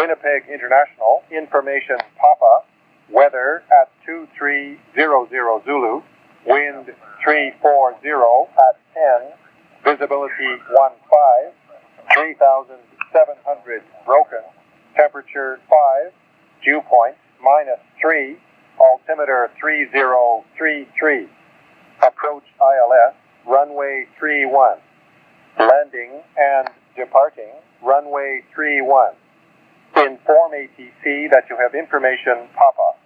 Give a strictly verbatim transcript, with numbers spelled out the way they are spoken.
Winnipeg International, information Papa, weather at two three zero zero Zulu, wind three four zero at ten, visibility one five, three thousand seven hundred broken, temperature five, dew point minus three, altimeter three zero three three, approach I L S, runway three one, landing and departing, runway three one. Inform A T C that you have information Papa.